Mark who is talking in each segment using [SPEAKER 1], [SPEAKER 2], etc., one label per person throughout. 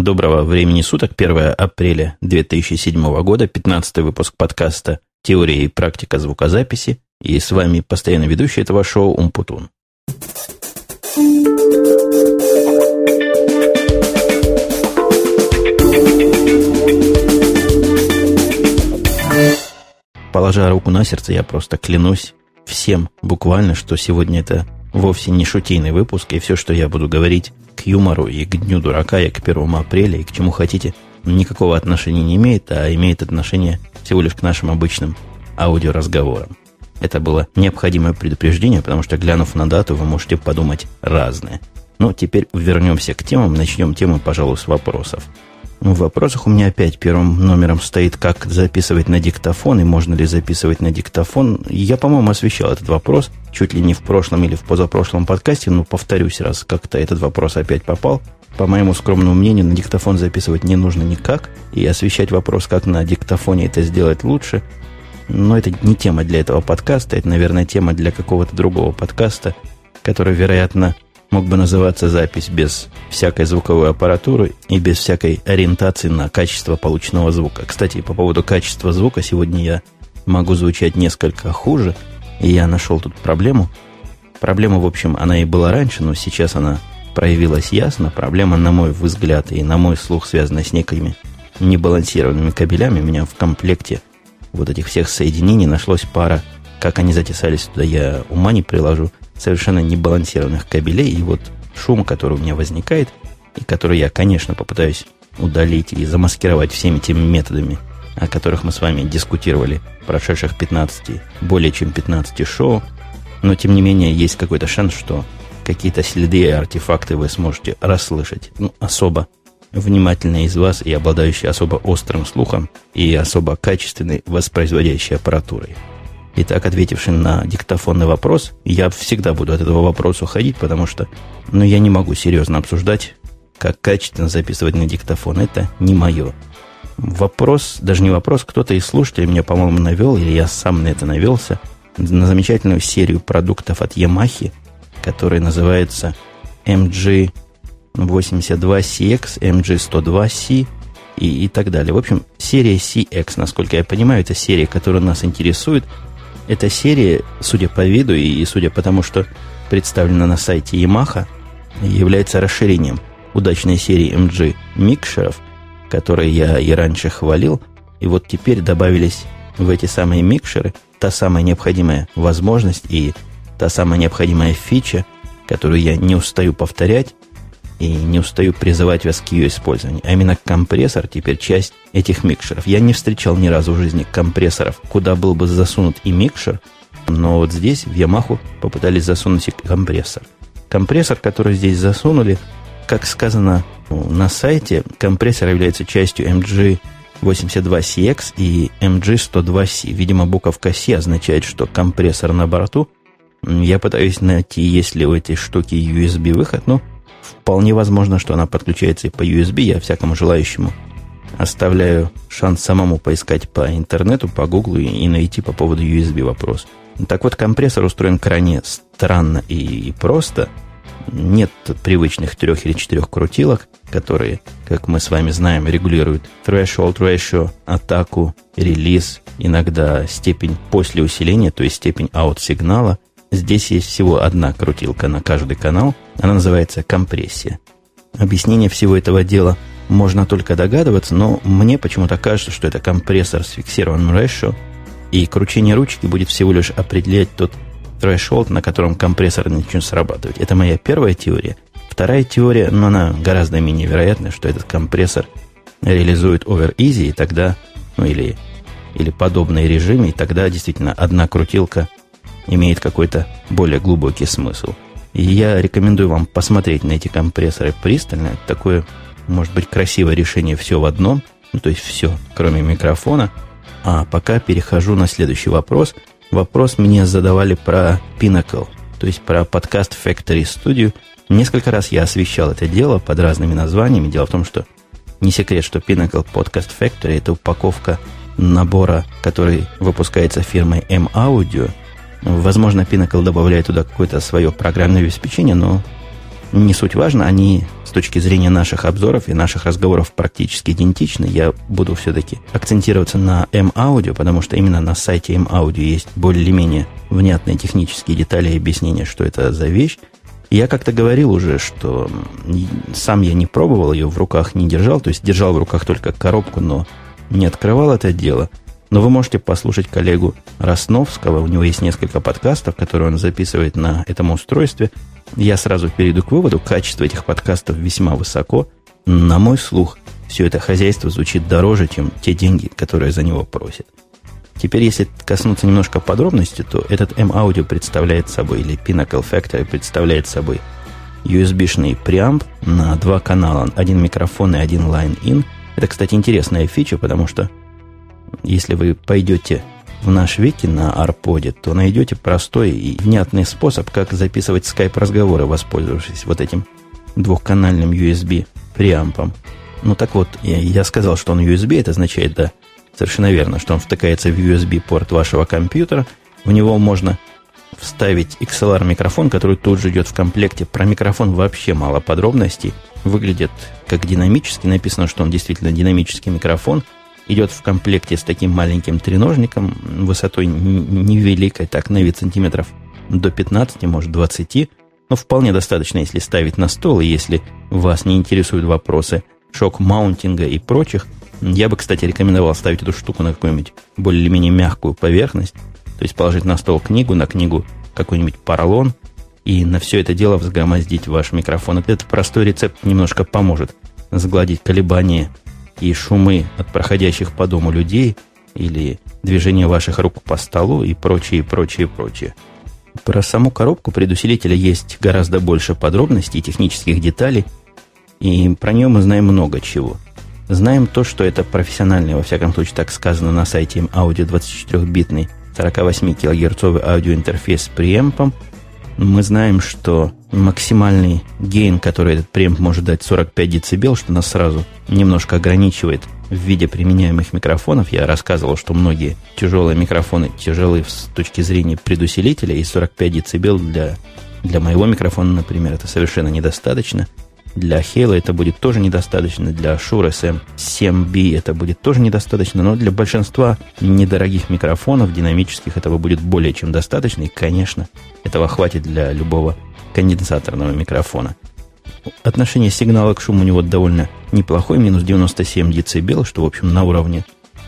[SPEAKER 1] Доброго времени суток, 1 апреля 2007 года, 15-й выпуск подкаста «Теория и практика звукозаписи». И с вами постоянно ведущий этого шоу Умпутун. Положа руку на сердце, я просто клянусь всем буквально, что сегодня это вовсе не шутейный выпуск, и все, что я буду говорить к юмору и к Дню Дурака, и к 1 апреля, и к чему хотите, никакого отношения не имеет, а имеет отношение всего лишь к нашим обычным аудиоразговорам. Это было необходимое предупреждение, потому что, глянув на дату, вы можете подумать разное. Но теперь вернемся к темам, начнем тему, пожалуй, с вопросов. В вопросах у меня опять первым номером стоит, как записывать на диктофон, и можно ли записывать на диктофон. Я, по-моему, освещал этот вопрос чуть ли не в прошлом или в позапрошлом подкасте, но повторюсь, раз как-то этот вопрос опять попал. По моему скромному мнению, на диктофон записывать не нужно никак, и освещать вопрос, как на диктофоне это сделать лучше. Но это не тема для этого подкаста, это, наверное, тема для какого-то другого подкаста, который, вероятно, мог бы называться «Запись без всякой звуковой аппаратуры и без всякой ориентации на качество полученного звука». Кстати, по поводу качества звука сегодня я могу звучать несколько хуже, и я нашел тут проблему. Проблема, в общем, она и была раньше, но сейчас она проявилась ясно. Проблема, на мой взгляд и на мой слух, связана с некими небалансированными кабелями. У меня в комплекте вот этих всех соединений нашлась пара, как они затесались туда, я ума не приложу, совершенно небалансированных кабелей. И вот шум, который у меня возникает, и который я, конечно, попытаюсь удалить и замаскировать всеми теми методами, о которых мы с вами дискутировали в прошедших более чем 15 шоу. Но, тем не менее, есть какой-то шанс, что какие-то следы и артефакты вы сможете расслышать. Особо внимательные из вас и обладающие особо острым слухом и особо качественной воспроизводящей аппаратурой. Итак, ответивши на диктофонный вопрос, я всегда буду от этого вопроса уходить, потому что я не могу серьезно обсуждать, как качественно записывать на диктофон. Это не мое. Вопрос, даже не вопрос, кто-то из слушателей меня, по-моему, навел, или я сам на это навелся, на замечательную серию продуктов от Yamaha, которая называется MG82CX, MG102C и так далее. В общем, серия CX, насколько я понимаю, это серия, которая нас интересует. Эта серия, судя по виду и судя по тому, что представлена на сайте Yamaha, является расширением удачной серии MG микшеров, которые я и раньше хвалил. И вот теперь добавились в эти самые микшеры та самая необходимая возможность и та самая необходимая фича, которую я не устаю повторять и не устаю призывать вас к ее использованию. А именно компрессор теперь часть этих микшеров. Я не встречал ни разу в жизни компрессоров, куда был бы засунут и микшер, но вот здесь, в Yamaha, попытались засунуть и компрессор. Компрессор, который здесь засунули, как сказано на сайте, компрессор является частью MG82CX и MG102C. Видимо, буковка C означает, что компрессор на борту. Я пытаюсь найти, есть ли у этой штуки USB-выход, но вполне возможно, что она подключается и по USB. Я всякому желающему оставляю шанс самому поискать по интернету, по Гуглу и найти по поводу USB вопрос. Так вот, компрессор устроен крайне странно и просто. Нет привычных 3 или 4 крутилок, которые, как мы с вами знаем, регулируют threshold ratio, атаку, релиз, иногда степень после усиления, то есть степень аут-сигнала. Здесь есть всего одна крутилка на каждый канал. Она называется компрессия. Объяснение всего этого дела можно только догадываться, но мне почему-то кажется, что это компрессор с фиксированным ratio, и кручение ручки будет всего лишь определять тот threshold, на котором компрессор начнет срабатывать. Это моя первая теория. Вторая теория, но она гораздо менее вероятна, что этот компрессор реализует over easy, и тогда, или подобные режимы, и тогда действительно одна крутилка имеет какой-то более глубокий смысл. И я рекомендую вам посмотреть на эти компрессоры пристально. Это такое, может быть, красивое решение все в одном, то есть все, кроме микрофона. А пока перехожу на следующий вопрос. Вопрос мне задавали про Pinnacle, то есть про подкаст Factory Studio. Несколько раз я освещал это дело под разными названиями. Дело в том, что не секрет, что Pinnacle Podcast Factory – это упаковка набора, который выпускается фирмой M-Audio. Возможно, Pinnacle добавляет туда какое-то свое программное обеспечение, но не суть важно. Они точки зрения наших обзоров и наших разговоров практически идентичны. Я буду все-таки акцентироваться на M-Audio, потому что именно на сайте M-Audio есть более-менее внятные технические детали и объяснения, что это за вещь. Я как-то говорил уже, что сам я не пробовал, ее в руках не держал, то есть держал в руках только коробку, но не открывал это дело. Но вы можете послушать коллегу Росновского, у него есть несколько подкастов, которые он записывает на этом устройстве. Я сразу перейду к выводу, качество этих подкастов весьма высоко. На мой слух, все это хозяйство звучит дороже, чем те деньги, которые за него просят. Теперь, если коснуться немножко подробностей, то этот M-Audio представляет собой, или Pinnacle Factory представляет собой USB-шный преамп на 2 канала, один микрофон и один line-in. Это, кстати, интересная фича, потому что если вы пойдете в наш вики на Арподе, то найдете простой и внятный способ, как записывать скайп-разговоры, воспользовавшись вот этим двухканальным USB-преампом. Ну так вот, я сказал, что он USB, это означает, да, совершенно верно, что он втыкается в USB-порт вашего компьютера. В него можно вставить XLR-микрофон, который тут же идет в комплекте. Про микрофон вообще мало подробностей. Выглядит как динамический. Написано, что он действительно динамический микрофон. Идет в комплекте с таким маленьким треножником, высотой невеликой, так, на вид сантиметров до 15, может 20. Но вполне достаточно, если ставить на стол, и если вас не интересуют вопросы шок-маунтинга и прочих. Я бы, кстати, рекомендовал ставить эту штуку на какую-нибудь более-менее мягкую поверхность. То есть положить на стол книгу, на книгу какой-нибудь поролон, и на все это дело взгромоздить ваш микрофон. Этот простой рецепт немножко поможет сгладить колебания и шумы от проходящих по дому людей или движение ваших рук по столу и прочее, прочее, прочее. Про саму коробку предусилителя есть гораздо больше подробностей и технических деталей, и про нее мы знаем много чего. Знаем то, что это профессиональный, во всяком случае так сказано на сайте Audio 24-битный 48 кГц аудиоинтерфейс с преэмпом. Мы знаем, что максимальный гейн, который этот преэмп может дать, 45 дБ, что нас сразу немножко ограничивает в виде применяемых микрофонов. Я рассказывал, что многие тяжелые микрофоны тяжелы с точки зрения предусилителя, и 45 дБ для моего микрофона, например, это совершенно недостаточно. Для Halo это будет тоже недостаточно, для Shure SM7B это будет тоже недостаточно, но для большинства недорогих микрофонов динамических этого будет более чем достаточно, и, конечно, этого хватит для любого конденсаторного микрофона. Отношение сигнала к шуму у него довольно неплохое, минус 97 дБ, что, в общем, на уровне,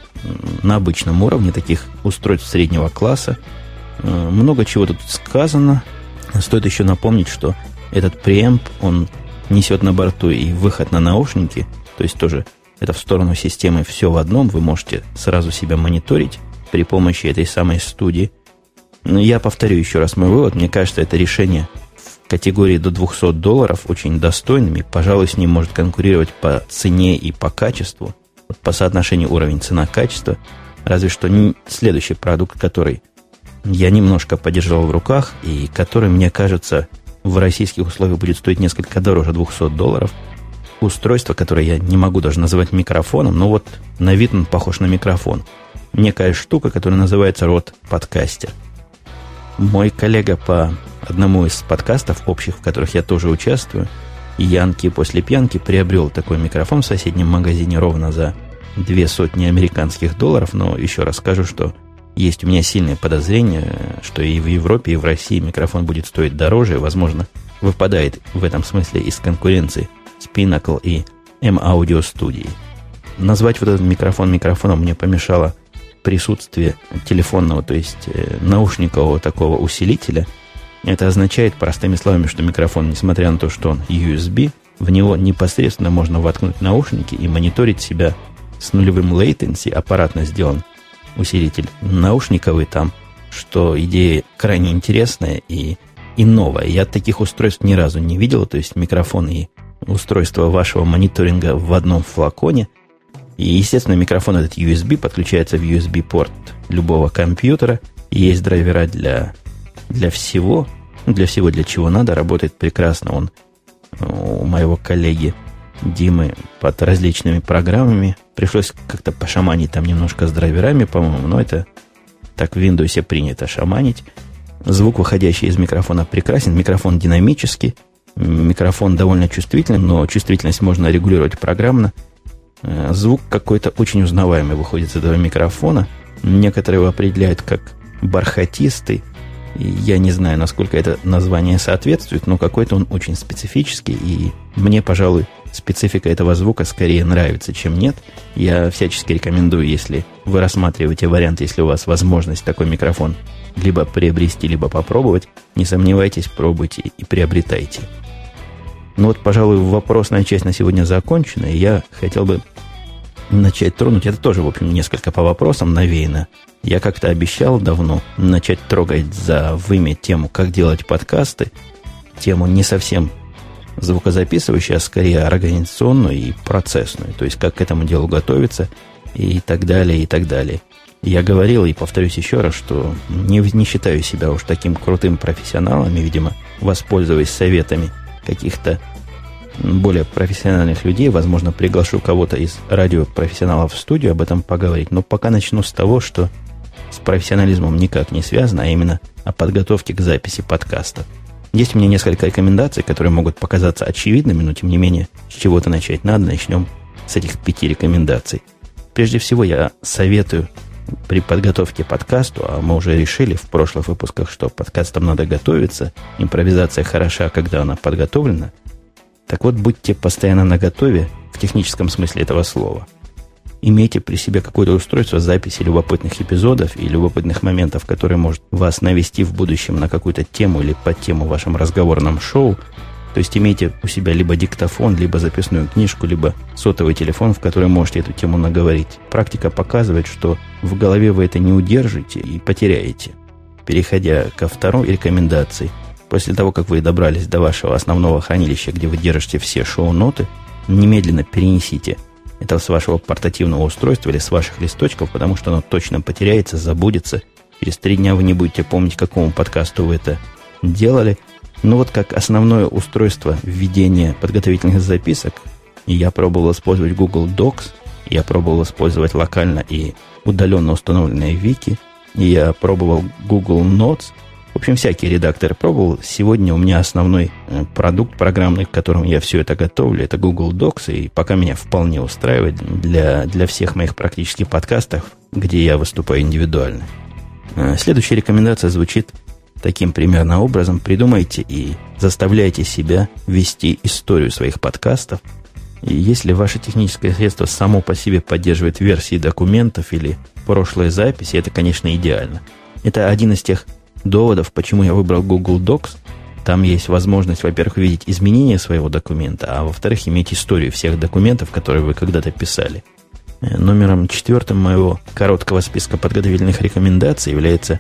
[SPEAKER 1] на обычном уровне таких устройств среднего класса. Много чего тут сказано. Стоит еще напомнить, что этот преэмп, он несет на борту и выход на наушники, то есть тоже это в сторону системы все в одном, вы можете сразу себя мониторить при помощи этой самой студии. Но я повторю еще раз мой вывод, мне кажется, это решение в категории до $200 очень достойным, и, пожалуй, с ним может конкурировать по цене и по качеству, по соотношению уровень цена-качество, разве что следующий продукт, который я немножко подержал в руках и который, мне кажется, в российских условиях будет стоить несколько дороже $200. Устройство, которое я не могу даже называть микрофоном, но вот на вид он похож на микрофон. Некая штука, которая называется Rode Podcaster. Мой коллега по одному из подкастов общих, в которых я тоже участвую, Янки после пьянки, приобрел такой микрофон в соседнем магазине ровно за $200 американских, но еще раз скажу, что есть у меня сильное подозрение, что и в Европе, и в России микрофон будет стоить дороже, и, возможно, выпадает в этом смысле из конкуренции с Pinnacle и M-Audio студией. Назвать вот этот микрофон микрофоном мне помешало присутствие телефонного, то есть наушникового такого усилителя. Это означает, простыми словами, что микрофон, несмотря на то, что он USB, в него непосредственно можно воткнуть наушники и мониторить себя с нулевым latency. Аппаратно сделан усилитель наушниковый там, что идея крайне интересная и новая. Я таких устройств ни разу не видел, то есть микрофон и устройство вашего мониторинга в одном флаконе. И, естественно, микрофон этот USB подключается в USB-порт любого компьютера. И есть драйвера для всего, для чего надо, работает прекрасно. Он у моего коллеги Димы под различными программами. Пришлось как-то пошаманить там немножко с драйверами, по-моему, но это так в Windows принято шаманить. Звук, выходящий из микрофона, прекрасен. Микрофон динамический. Микрофон довольно чувствительный, но чувствительность можно регулировать программно. Звук какой-то очень узнаваемый выходит из этого микрофона. Некоторые его определяют как бархатистый. Я не знаю, насколько это название соответствует, но какой-то он очень специфический, и мне, пожалуй, специфика этого звука скорее нравится, чем нет. Я всячески рекомендую, если вы рассматриваете вариант, если у вас возможность такой микрофон либо приобрести, либо попробовать, не сомневайтесь, пробуйте и приобретайте. Ну вот, пожалуй, вопросная часть на сегодня закончена, и я хотел бы начать тронуть. Это тоже, в общем, несколько по вопросам навеяно. Я как-то обещал давно начать трогать за вымя тему, как делать подкасты. Тему не совсем звукозаписывающую, а скорее организационную и процессную. То есть, как к этому делу готовиться и так далее, и так далее. Я говорил и повторюсь еще раз, что не считаю себя уж таким крутым профессионалом, и, видимо, воспользуясь советами каких-то более профессиональных людей, возможно, приглашу кого-то из радиопрофессионалов в студию об этом поговорить. Но пока начну с того, что с профессионализмом никак не связано, а именно о подготовке к записи подкаста. Есть у меня несколько рекомендаций, которые могут показаться очевидными, но тем не менее, с чего-то начать надо. Начнем с этих 5 рекомендаций. Прежде всего, я советую при подготовке к подкасту, а мы уже решили в прошлых выпусках, что подкастам надо готовиться, импровизация хороша, когда она подготовлена. Так вот, будьте постоянно наготове в техническом смысле этого слова. Имейте при себе какое-то устройство записи любопытных эпизодов и любопытных моментов, которые может вас навести в будущем на какую-то тему или под тему в вашем разговорном шоу. То есть имейте у себя либо диктофон, либо записную книжку, либо сотовый телефон, в который можете эту тему наговорить. Практика показывает, что в голове вы это не удержите и потеряете. Переходя ко второй рекомендации, после того, как вы добрались до вашего основного хранилища, где вы держите все шоу-ноты, немедленно перенесите это с вашего портативного устройства или с ваших листочков, потому что оно точно потеряется, забудется. Через 3 дня вы не будете помнить, к какому подкасту вы это делали. Но вот как основное устройство введения подготовительных записок, я пробовал использовать Google Docs, я пробовал использовать локально и удаленно установленные вики, и я пробовал Google Notes. В общем, всякие редакторы пробовал. Сегодня у меня основной продукт программный, к которому я все это готовлю, это Google Docs, и пока меня вполне устраивает для всех моих практически подкастов, где я выступаю индивидуально. Следующая рекомендация звучит таким примерно образом. Придумайте и заставляйте себя вести историю своих подкастов. И если ваше техническое средство само по себе поддерживает версии документов или прошлые записи, это, конечно, идеально. Это один из тех доводов, почему я выбрал Google Docs. Там есть возможность, во-первых, видеть изменения своего документа, а во-вторых, иметь историю всех документов, которые вы когда-то писали. Номером 4 моего короткого списка подготовительных рекомендаций является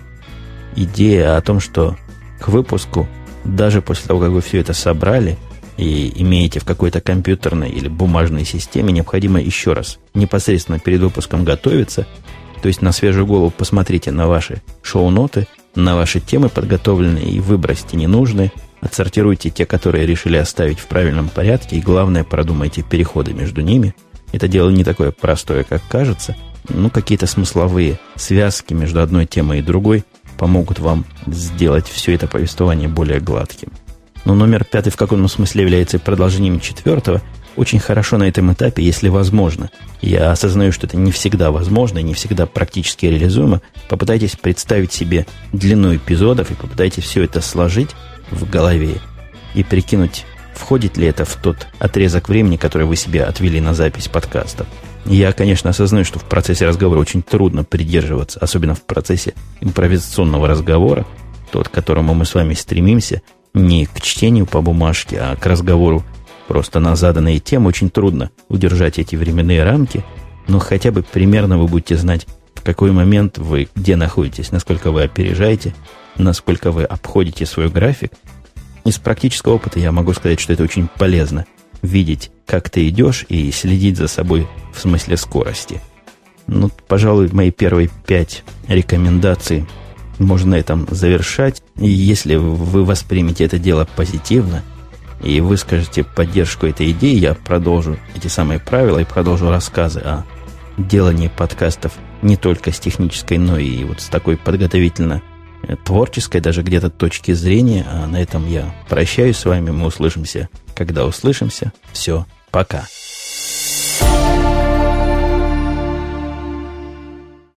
[SPEAKER 1] идея о том, что к выпуску, даже после того, как вы все это собрали и имеете в какой-то компьютерной или бумажной системе, необходимо еще раз непосредственно перед выпуском готовиться. То есть на свежую голову посмотрите на ваши шоу-ноты, на ваши темы подготовленные и выбросьте ненужные, отсортируйте те, которые решили оставить в правильном порядке, и главное, продумайте переходы между ними. Это дело не такое простое, как кажется, но какие-то смысловые связки между одной темой и другой помогут вам сделать все это повествование более гладким. Но номер 5 в каком-то смысле является продолжением 4. Очень хорошо на этом этапе, если возможно. Я осознаю, что это не всегда возможно и не всегда практически реализуемо. Попытайтесь представить себе длину эпизодов и попытайтесь все это сложить в голове и прикинуть, входит ли это в тот отрезок времени, который вы себе отвели на запись подкастов. Я, конечно, осознаю, что в процессе разговора очень трудно придерживаться, особенно в процессе импровизационного разговора, тот, к которому мы с вами стремимся, не к чтению по бумажке, а к разговору просто на заданные темы. Очень трудно удержать эти временные рамки, но хотя бы примерно вы будете знать, в какой момент вы где находитесь, насколько вы опережаете, насколько вы обходите свой график. Из практического опыта я могу сказать, что это очень полезно видеть, как ты идешь, и следить за собой в смысле скорости. Ну, пожалуй, мои первые 5 рекомендаций можно на этом завершать. И если вы воспримете это дело позитивно и выскажете поддержку этой идеи, я продолжу эти самые правила и продолжу рассказы о делании подкастов не только с технической, но и вот с такой подготовительно творческой даже где-то точки зрения. А на этом я прощаюсь с вами. Мы услышимся, когда услышимся. Все, пока.